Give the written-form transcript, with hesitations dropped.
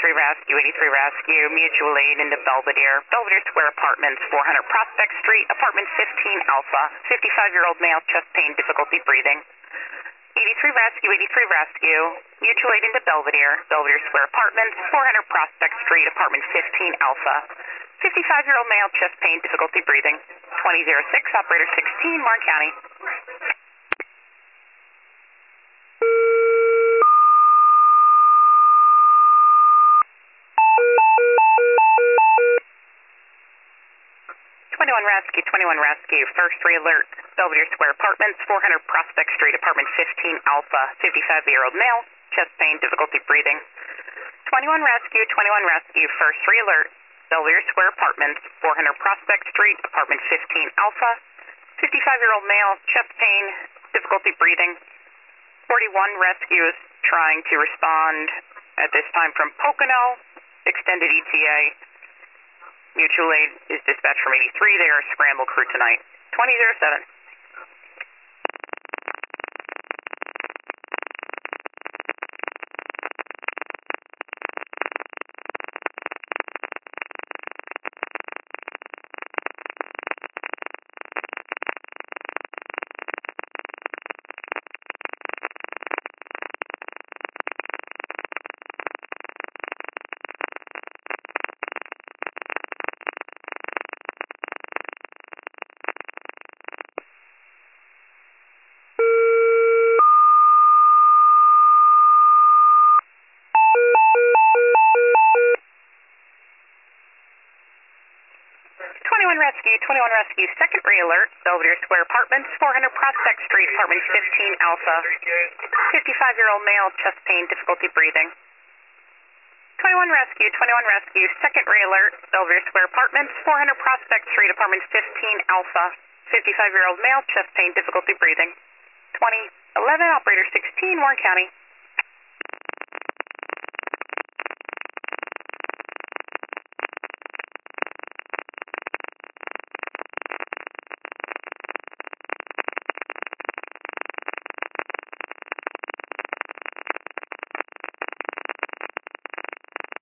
Rescue, 83 Rescue, mutual aid into Belvedere, Belvedere Square Apartments, 400 Prospect Street, apartment 15 Alpha, 55-year-old male, chest pain, difficulty breathing. 83 Rescue, mutual aid into Belvedere, Belvedere Square Apartments, 400 Prospect Street, apartment 15 Alpha, 55-year-old male, chest pain, difficulty breathing. 2006, operator 16, Martin County. 21 Rescue, first re-alert, Belvedere Square Apartments, 400 Prospect Street, apartment 15 Alpha, 55-year-old male, chest pain, difficulty breathing. 21 Rescue, first re-alert, Belvedere Square Apartments, 400 Prospect Street, apartment 15 Alpha, 55-year-old male, chest pain, difficulty breathing. 41 Rescue is trying to respond at this time from Pocono, extended ETA. Mutual aid is dispatched from 83. They are a scramble crew tonight. 2007. 21 Rescue, second re-alert, Belvedere Square Apartments, 400 Prospect Street, apartment 15 Alpha, 55-year-old male, chest pain, difficulty breathing. 21 Rescue, second re-alert, Belvedere Square Apartments, 400 Prospect Street, apartment 15 Alpha, 55-year-old male, chest pain, difficulty breathing. 2011, operator 16, Warren County.